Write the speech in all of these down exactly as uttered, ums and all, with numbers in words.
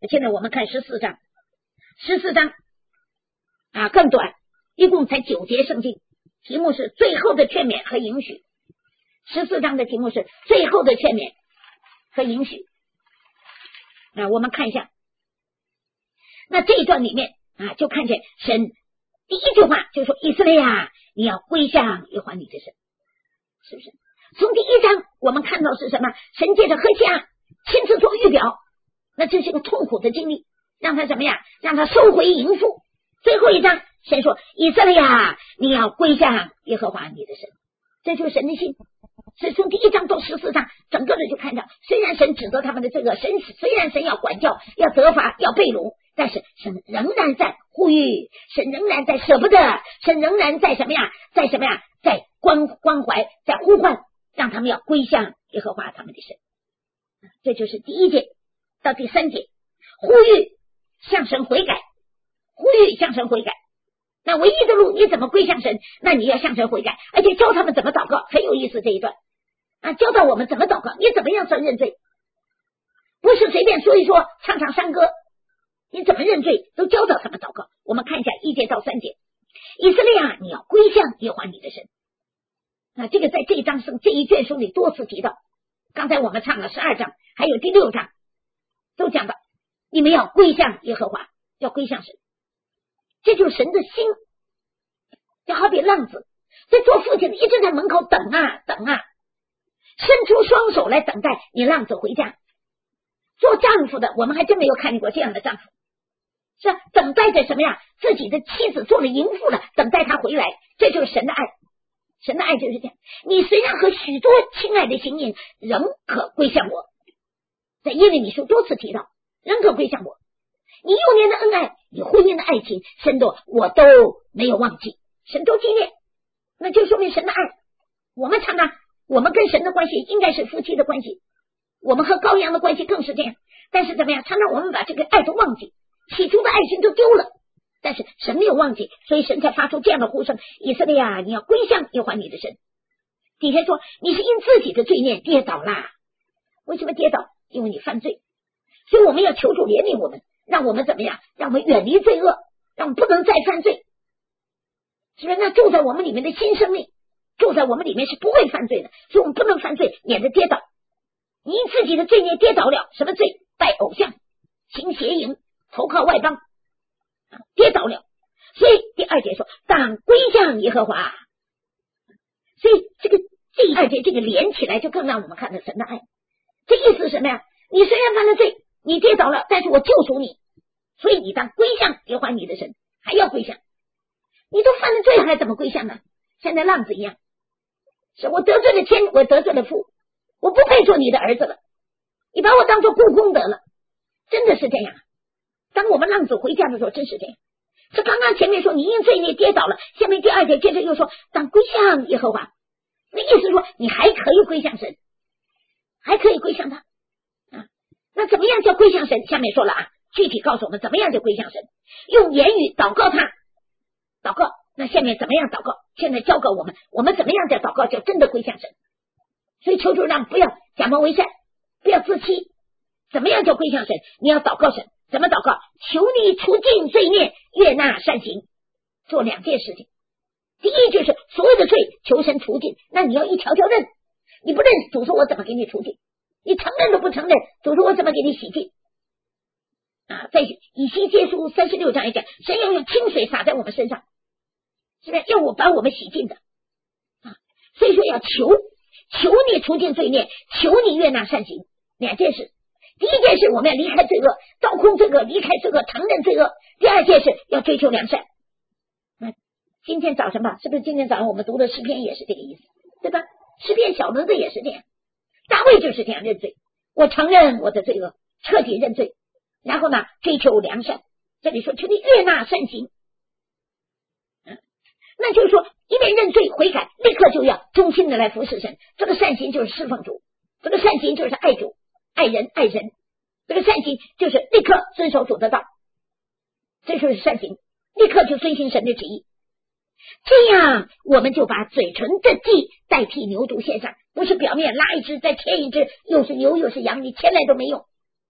现在我们看十四章，十四章啊更短，一共才九节圣经，题目是最后的劝勉和允许。十四章的题目是最后的劝勉和允许。啊，我们看一下，那这一段里面啊，就看见神第一句话就说：以色列啊，你要归向耶和华你的神，是不是？从第一章我们看到是什么？神借着何西阿亲自做预表，那这是个痛苦的经历，让他怎么样？让他收回淫妇。最后一章神说：以色列啊，你要归向耶和华你的神，这就是神的心。所以从第一章到十四章，整个的就看到，虽然神指责他们的罪恶，神虽然神要管教、要责罚、要被掳，但是神仍然在呼吁，神仍然在舍不得，神仍然在什么呀？在什么呀？在关关怀，在呼唤，让他们要归向耶和华他们的神。这就是第一节到第三节，呼吁向神悔改，呼吁向神悔改。那唯一的路，你怎么归向神？那你要向神悔改，而且教他们怎么祷告，很有意思这一段啊，教导我们怎么祷告，你怎么样算认罪，不是随便说一说，唱唱山歌，你怎么认罪，都教导他们祷告。我们看一下一节到三节，以色列啊，你要归向耶和华你的神。啊，这个在这一章这一卷书里多次提到，刚才我们唱了十二章，还有第六章都讲到，你们要归向耶和华，要归向神。这就是神的心，就好比浪子，这做父亲的一直在门口等啊等啊，伸出双手来等待你浪子回家。做丈夫的，我们还真没有看见过这样的丈夫，是吧？等待着什么呀？自己的妻子做了淫妇了，等待他回来，这就是神的爱。神的爱就是这样，你虽然和许多亲爱的行淫，仍可归向我。在耶利米书多次提到，仍可归向我。你幼年的恩爱，你婚姻的爱情，神都我都没有忘记，神都纪念，那就说明神的爱。我们常常，我们跟神的关系应该是夫妻的关系，我们和羔羊的关系更是这样。但是怎么样？常常我们把这个爱都忘记，起初的爱情都丢了，但是神没有忘记，所以神才发出这样的呼声：以色列啊，你要归向耶和华你的神。底下说你是因自己的罪孽跌倒啦，为什么跌倒？因为你犯罪，所以我们要求主怜悯我们，让我们怎么样？让我们远离罪恶，让我们不能再犯罪，是不是？那住在我们里面的新生命，住在我们里面是不会犯罪的，所以我们不能犯罪，免得跌倒。你因自己的罪孽跌倒了，什么罪？拜偶像，行邪淫，投靠外邦，啊，跌倒了。所以第二节说当归向耶和华，所以这个这一二节这个连起来就更让我们看到神的爱。这意思是什么呀？你虽然犯了罪，你跌倒了，但是我救赎你，所以你当归向耶和华你的神，还要归向。你都犯了罪还怎么归向呢？像那浪子一样，是我得罪了天，我得罪了父，我不配做你的儿子了，你把我当作雇工得了，真的是这样。当我们浪子回家的时候，真是这样。这刚刚前面说你因罪孽跌倒了，下面第二节接着又说当归向耶和华，那意思说你还可以归向神，还可以归向他啊。那怎么样叫归向神？下面说了啊，具体告诉我们怎么样叫归向神，用言语祷告他，祷告。那下面怎么样祷告？现在教告我们，我们怎么样叫祷告叫真的归向神。所以求主让不要假冒为善，不要自欺。怎么样叫归向神？你要祷告神，怎么祷告？求你除尽罪孽，悦纳善行。做两件事情，第一就是所有的罪求神除尽，那你要一条条认，你不认，主说我怎么给你除尽？你承认都不承认，主说我怎么给你洗净？啊，在以西结书三十六章也讲，神要用清水洒在我们身上，是不是要我把我们洗净的啊？所以说要求求你除尽罪孽，求你悦纳善行。两件事，第一件事我们要离开罪恶，倒空罪恶，离开罪恶，承认罪恶。第二件事要追求良善。那今天早晨吧，是不是今天早上我们读的诗篇也是这个意思，对吧？诗篇小轮子也是这样，大卫就是这样认罪，我承认我的罪恶，彻底认罪，然后呢追求良善。这里说求你悦纳善行，嗯，那就是说一边认罪悔改，立刻就要忠心的来服侍神。这个善行就是侍奉主，这个善行就是爱主爱人爱人，这个善行就是立刻遵守主的道，这就是善行，立刻就遵行神的旨意。这样我们就把嘴唇的祭代替牛犊献上，不是表面拉一只再牵一只，又是牛又是羊，你牵来都没用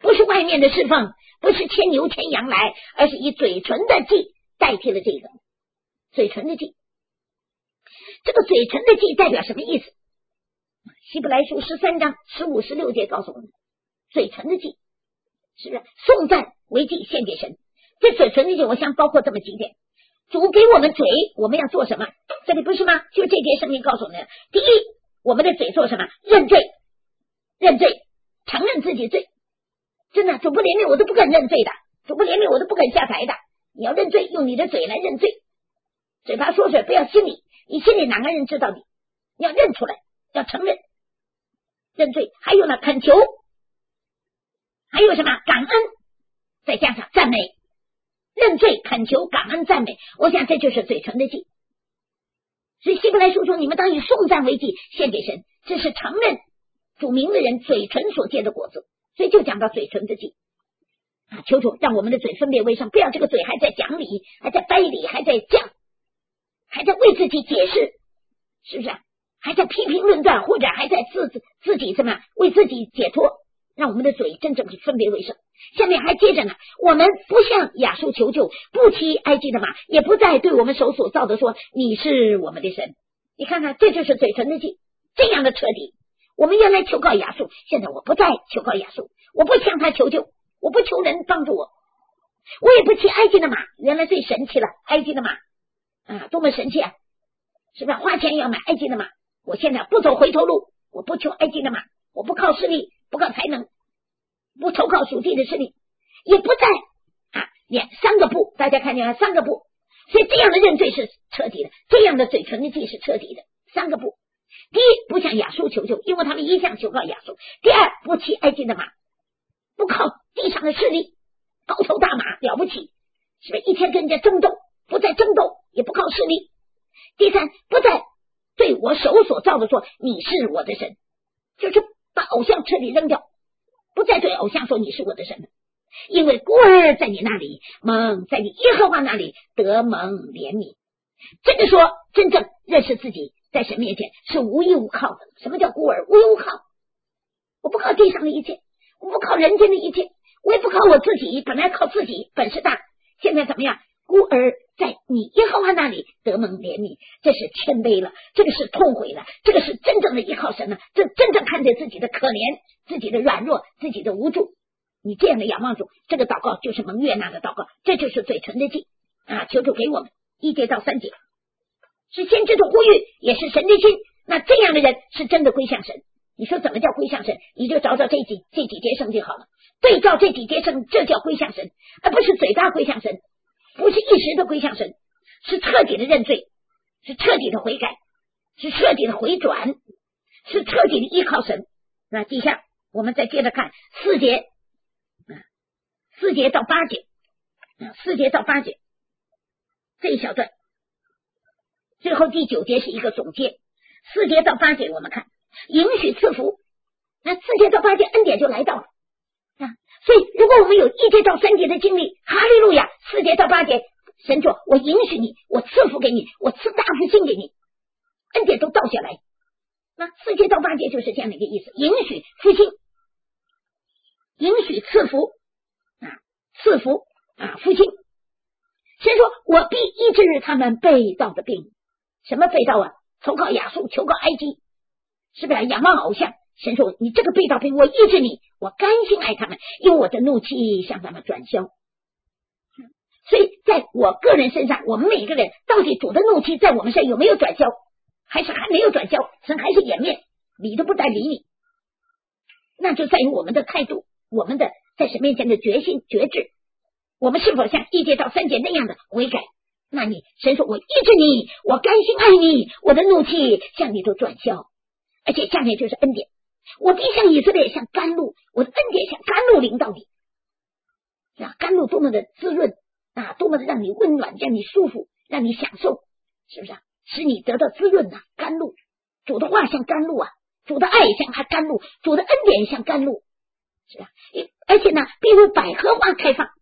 不是外面的侍奉，不是牵牛牵羊来，而是以嘴唇的祭代替了这个嘴唇的祭。这个嘴唇的祭代表什么意思？希伯来书十三章十五十六节告诉我们，嘴唇的祭是不是颂赞为祭献给神？这嘴唇的祭我想包括这么几点。主给我们嘴，我们要做什么？这里不是吗？就这节圣经告诉我们，第一，我们的嘴做什么？认罪，认罪，承认自己罪。真的，主不怜悯我都不肯认罪的，主不怜悯我都不肯下台的。你要认罪，用你的嘴来认罪，嘴巴说水，不要心里，你心里哪个人知道你？你要认出来，要承认认罪。还有呢，恳求，还有什么？感恩，再加上赞美。认罪、恳求、感恩、赞美，我想这就是嘴唇的祭。所以希伯来书说，你们当以颂赞为祭献给神，这是承认主名的人嘴唇所结的果子。所以就讲到嘴唇的祭啊，求主让我们的嘴分别为圣，不要这个嘴还在讲理，还在掰理，还在讲，还在为自己解释，是不是？还在批评论断，或者还在自自己怎么为自己解脱，让我们的嘴真正是分别为圣。下面还接着呢，我们不向亚述求救，不骑埃及的马，也不再对我们手所造的说你是我们的神。你看看，这就是嘴唇的祭，这样的彻底。我们原来求告亚述，现在我不再求告亚述，我不向他求救，我不求人帮助我，我也不骑埃及的马。原来最神奇了，埃及的马啊，多么神奇啊！是不是花钱要买埃及的马？我现在不走回头路，我不求埃及的马，我不靠势力，不靠才能，不投靠属地的势力，也不再啊，两三个不，大家看见了，三个不。所以这样的认罪是彻底的，这样的嘴唇的祭是彻底的，三个不。第一，不向亚述求救，因为他们一向求告亚述。第二，不骑埃及的马，不靠地上的势力，高头大马了不起，是不是一天跟人家争斗，不再争斗，也不靠势力。第三，不再对我手所造的说你是我的神，就是把偶像彻底扔掉，不再对偶像说你是我的神了。因为孤儿在你那里蒙，在你耶和华那里得蒙怜悯。这个说真正认识自己在神面前是无依无靠的。什么叫孤儿？无依无靠，我不靠地上的一切，我不靠人间的一切，我也不靠我自己，本来靠自己本事大，现在怎么样？孤儿在你耶和华那里得蒙怜悯，这是谦卑了，这个是痛悔了，这个是真正的依靠神了，这真正看见自己的可怜，自己的软弱，自己的无助。你这样的仰望主，这个祷告就是蒙悦纳的祷告，这就是嘴唇的祭啊！求主给我们一节到三节，是先知的呼吁，也是神的心。那这样的人是真的归向神。你说怎么叫归向神？你就找找这几这几节圣经好了，对照这几节圣，这叫归向神，而不是嘴巴归向神，不是一时的归向神，是彻底的认罪，是彻底的悔改，是彻底的回转，是彻底的依靠神。那底下我们再接着看四节。四节到八节，四节到八节这一小段，最后第九节是一个总结。四节到八节我们看允许赐福，那四节到八节恩典就来到了啊。所以如果我们有一节到三节的经历，哈利路亚，四节到八节神说我允许你，我赐福给你，我赐大福星给你，恩典都倒下来。那四节到八节就是这样的一个意思，允许复兴，允许赐福赐福啊，复兴。神说我必医治他们被盗的病。什么被盗啊？投靠亚述，求告埃及，是不是仰望偶像？神说你这个被盗病我医治你，我甘心爱他们，因为我的怒气向他们转消。所以在我个人身上，我们每一个人到底主的怒气在我们身上有没有转消，还是还没有转消，神还是掩面，理都不带理你。那就在于我们的态度，我们的在神面前的决心决志，我们是否像一节到三节那样的悔改？那你神说我医治你，我甘心爱你，我的怒气向你都转消。而且下面就是恩典，我必像以色列像甘露，我的恩典像甘露淋到你。啊，甘露多么的滋润啊，多么的让你温暖，让你舒服，让你享受，是不是啊？使你得到滋润啊，甘露。主的话像甘露啊，主的爱像他甘露，主的恩典像甘露，是吧？而且呢，必如百合花开放，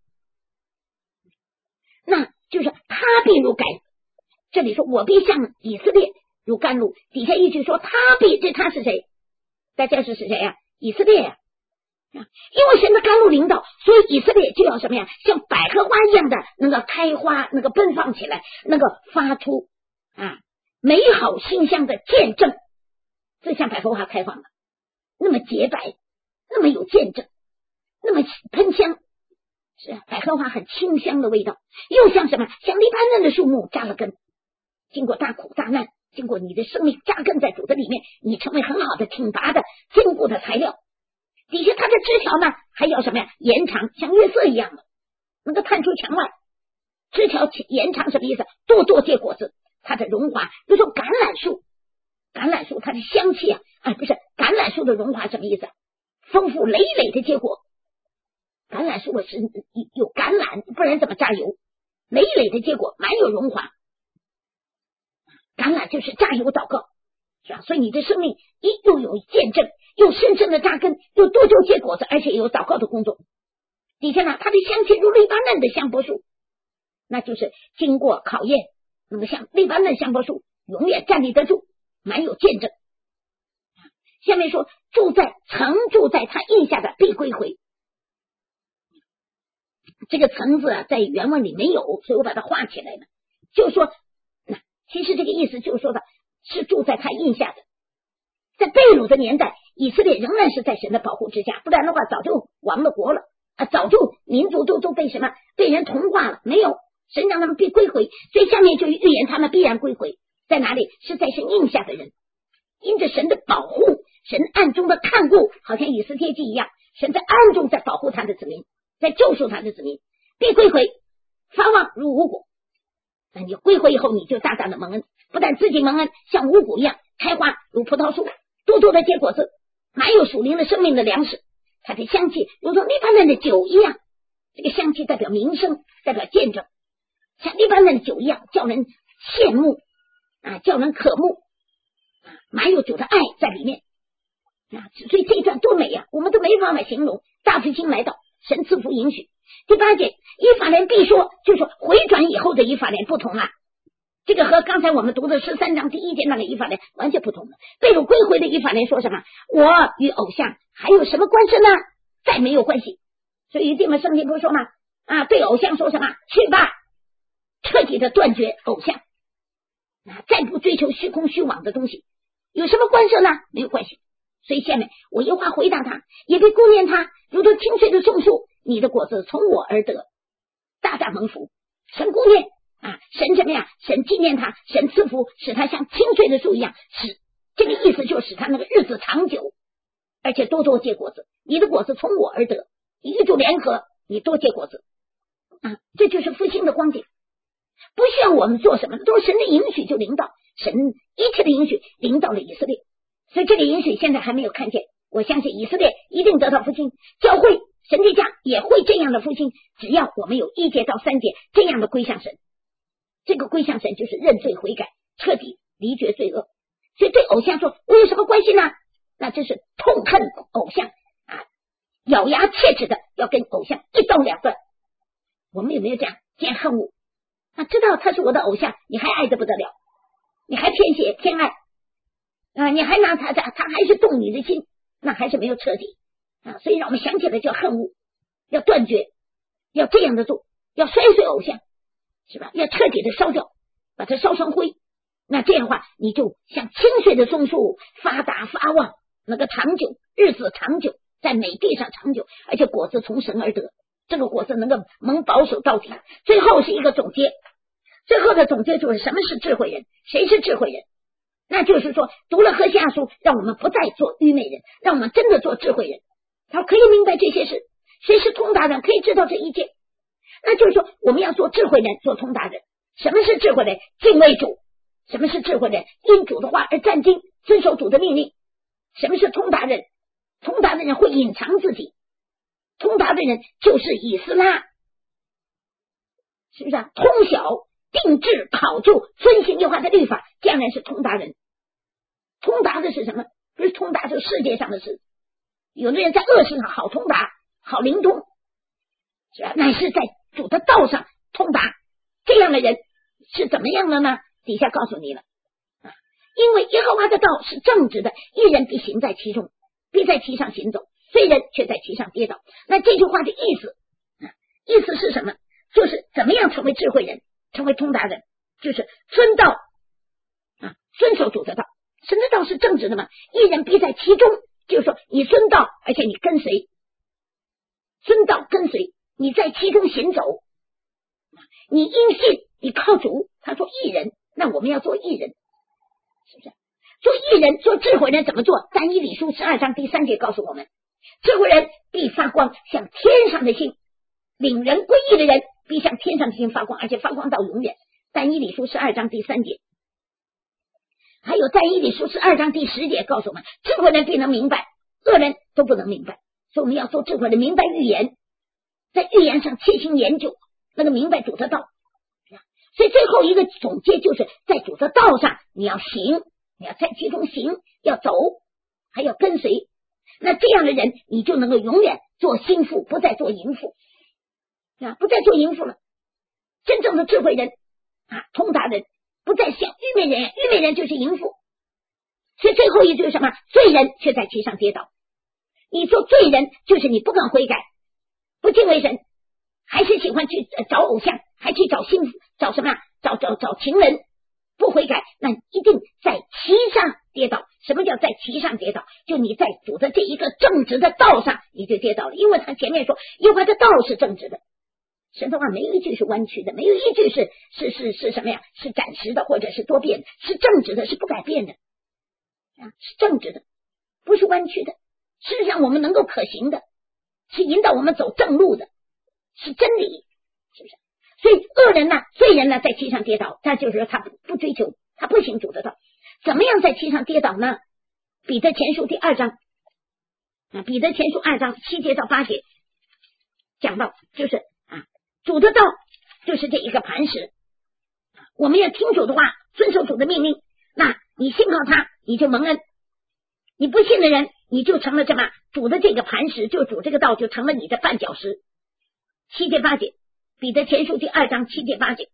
那就是他必如甘。这里说我必像以色列如甘露，底下一句说他必，这他是谁？大家是是谁呀、啊？以色列呀、啊， 因为神的甘露领导，所以以色列就要什么呀？像百合花一样的那个开花，那个奔放起来，那个发出啊美好馨香的见证。这像百合花开放的，那么洁白，那么有见证，那么喷香，是啊，百合花很清香的味道，又像什么？像黎巴嫩的树木扎了根，经过大苦大难，经过你的生命扎根在主的里面，你成为很好的挺拔的坚固的材料。底下它的枝条呢还要什么呀？延长，像月色一样的能够探出墙外。枝条延长什么意思？多多结果子，它的荣华。比如说橄榄树，橄榄树它的香气啊，啊不是橄榄树的荣华什么意思？丰富累累的结果。橄榄树是有橄榄，不然怎么榨油？累累的结果，蛮有荣华。橄榄就是榨油祷告，是吧？所以你的生命一又有见证，又深深的扎根，又多多结果子，而且有祷告的工作。底下呢，它的香气如黎巴嫩的香柏树，那就是经过考验，那么像黎巴嫩香柏树永远站立得住，蛮有见证。下面说，住在曾住在他印下的必归回。这个曾字啊，在原文里没有，所以我把它画起来了。就是说，那其实这个意思就是说的是住在他印下的。在被掳的年代，以色列仍然是在神的保护之下，不然的话早就亡了国了啊，早就民族都都被什么被人同化了，没有神让他们必归回，所以下面就预言他们必然归回，在哪里？是在神印下的人，因着神的保护，神暗中的看顾，好像以斯帖记一样，神在暗中在保护他的子民，在救赎他的子民，必归回，发旺如五谷。那你归回以后，你就大大的蒙恩，不但自己蒙恩，像五谷一样开花如葡萄树，多多的结果子，满有属灵的生命的粮食。它的香气如同黎巴嫩的酒一样，这个香气代表名声，代表见证，像黎巴嫩的酒一样，叫人羡慕啊，叫人渴慕啊，满有主的爱在里面啊。所以这一段多美啊，我们都没办法形容。大复兴来到，神赐福允许。第八节，以法莲必说，就是说回转以后的以法莲不同啊，这个和刚才我们读的十三章第一节那个以法莲完全不同的。被掳归回的以法莲说什么？我与偶像还有什么关系呢？再没有关系。所以弟兄们，圣经不是说吗？啊，对偶像说什么？去吧，彻底的断绝偶像啊，再不追求虚空虚妄的东西，有什么关系呢？没有关系。所以下面我又话回答他，也被顾念他，如同清脆的松树，你的果子从我而得，大大蒙福。神顾念啊，神怎么样？神纪念他，神赐福，使他像清脆的树一样，使这个意思就是使他那个日子长久，而且多多结果子。你的果子从我而得，你与主联合，你多结果子啊，这就是复兴的光景。不需要我们做什么，都是神的允许就领导，神一切的允许领导了以色列。所以这个允许现在还没有看见，我相信以色列一定得到复兴，教会神的家也会这样的复兴，只要我们有一节到三节这样的归向神。这个归向神就是认罪悔改，彻底离绝罪恶。所以对偶像说我有什么关系呢？那这是痛恨偶像啊，咬牙切齿的要跟偶像一刀两断。我们有没有这样见恨恶啊？知道他是我的偶像，你还爱得不得了，你还偏邪偏爱啊，你还拿他他他还是动你的心，那还是没有彻底啊。所以让我们想起来叫恨恶，要断绝，要这样的做，要摔碎偶像，是吧？要彻底的烧掉，把它烧成灰。那这样的话，你就像清水的松树，发达发旺，那个长久，日子长久，在美地上长久，而且果子从神而得，这个果子能够蒙保守到底。最后是一个总结，最后的总结就是什么是智慧人，谁是智慧人？那就是说读了何西阿书，让我们不再做愚昧人，让我们真的做智慧人。他可以明白这些事，谁是通达人，可以知道这一切。那就是说我们要做智慧人，做通达人。什么是智慧人？敬畏主。什么是智慧人？因主的话而战兢，遵守主的命令。什么是通达人？通达的人会隐藏自己，通达的人就是以斯拉，是不是啊？通晓定制考究遵行耶和华的律法，这样人是通达人。通达的是什么？不是通达这个世界上的事，有的人在恶事上好通达好灵通，是吧？乃是在主的道上通达。这样的人是怎么样的呢？底下告诉你了因为耶和华的道是正直的，一人必行在其中，必在其上行走。 罪人却在其上跌倒。那这句话的意思，意思是什么？就是怎么样成为智慧人，成为通达人，就是遵道啊，遵守主的道。神的道是正直的嘛，一人必在其中，就是说你遵道，而且你跟随，遵道跟随，你在其中行走，你因信，你靠主。他说义人，那我们要做义人，是不是？做义人，做智慧人怎么做？但以理书十二章第三节告诉我们，智慧人必发光，像天上的星，领人归义的人必像天上的星发光，而且发光到永远。但以理书十二章第三节，还有但以理书十二章第十节告诉我们，智慧人必能明白，恶人都不能明白。所以我们要做智慧人，明白预言，在预言上切心研究，那个明白主的道。所以最后一个总结就是在主的道上你要行，你要在其中行，要走，还要跟随。那这样的人你就能够永远做心腹，不再做淫妇啊，不再做淫妇了。真正的智慧人啊，通达人不再像愚昧人，愚昧人就是淫妇。所以最后一句是什么？罪人却在其上跌倒。你做罪人就是你不肯悔改，不敬畏神，还是喜欢去找偶像，还去找心腹，找什么？找找找情人，不悔改，那一定在其上跌倒。什么叫在其上跌倒？就你在主的这一个正直的道上你就跌倒了。因为他前面说耶和华的道是正直的，神的话没有一句是弯曲的，没有一句是是是是什么呀？是暂时的或者是多变的，是正直的，是不改变的啊，是正直的，不是弯曲的，事实上我们能够可行的，是引导我们走正路的，是真理，是不是？所以恶人呢，罪人呢，在其上跌倒，他就是说他不追求，他不行主的道。怎么样在其上跌倒呢？彼得前书第二章啊，彼得前书二章七节到八节讲到，就是啊，主的道就是这一个磐石，我们要听主的话，遵守主的命令，那你信靠他，你就蒙恩；你不信的人，你就成了什么？主的这个磐石，就主这个道就成了你的绊脚石。七节八节，彼得前书第二章七节八节。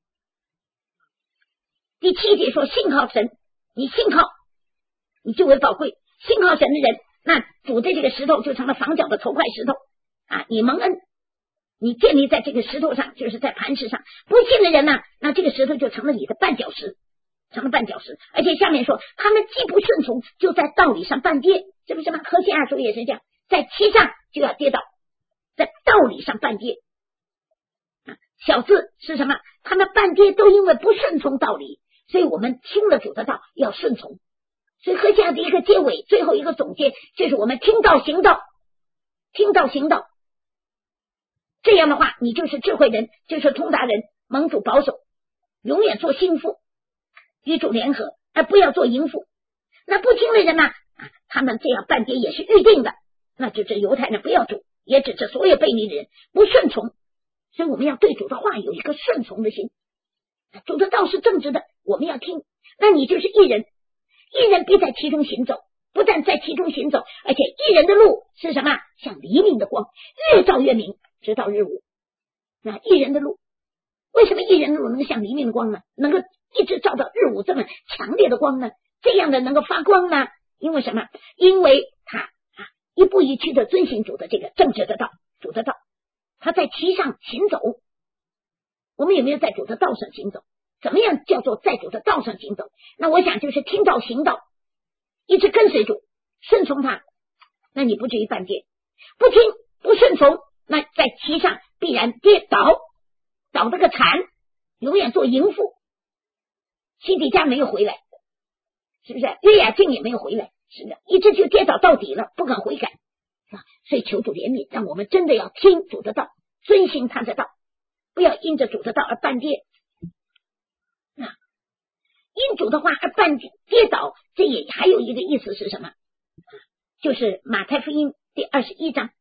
第七节说信靠神，你信靠你就为宝贵，信靠神的人，那主的这个石头就成了房角的头块石头啊！你蒙恩，你建立在这个石头上，就是在磐石上。不信的人呢，那这个石头就成了你的绊脚石，成了绊脚石。而且下面说他们既不顺从，就在道理上绊跌，是不是吗？何西阿书也是这样，在其上就要跌倒，在道理上绊跌啊。小字是什么？他们绊跌都因为不顺从道理，所以我们听了主的道要顺从。所以何西阿的一个结尾，最后一个总结就是我们听道行道，听道行道。这样的话你就是智慧人，就是通达人，蒙主保守，永远做心腹，与主联合，而不要做淫妇。那不听的人呢、啊、他们这样半跌也是预定的，那就是犹太人不要主，也指着所有悖逆的人不顺从。所以我们要对主的话有一个顺从的心，主的道是正直的，我们要听。那你就是义人，义人必在其中行走，不但在其中行走，而且义人的路是什么？像黎明的光，越照越明，直到日午。那义人的路，为什么义人的路能够像黎明的光呢？能够一直照到日午这么强烈的光呢？这样的能够发光呢？因为什么？因为他啊一步一趋的遵行主的这个正直的道，主的道，他在其上行走。我们有没有在主的道上行走？怎么样叫做在主的道上行走？那我想就是听道行道，一直跟随主，顺从他，那你不至于半跌。不听不顺从，那在其上必然跌倒，倒这个惨，永远做淫妇。西底家没有回来，是不是？约雅敬也没有回来，是的，一直就跌倒到底了，不肯悔改啊！所以求主怜悯，让我们真的要听主的道，遵行他的道，不要因着主的道而半跌啊！因主的话而半跌倒，这也还有一个意思是什么？就是马太福音第二十一章，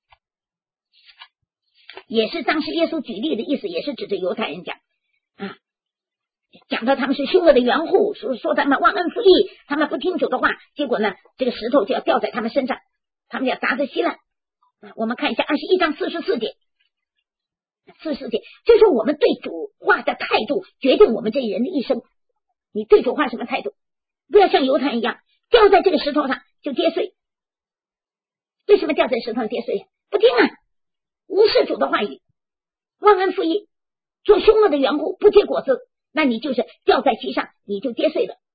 也是当时耶稣举例的意思，也是指着犹太人讲啊，讲到他们是凶恶的园户，说说他们忘恩负义，他们不听主的话，结果呢，这个石头就要掉在他们身上，他们要砸得稀烂。我们看一下二十一章四十四节，四十四节就是我们对主话的态度决定我们这人的一生。你对主话什么态度？不要像犹太人一样掉在这个石头上就跌碎， 为什么掉在石头上跌碎？不听啊，无视主的话语，忘恩负义，做凶恶的缘故不结果子，那你就是掉在其上，你就跌碎了。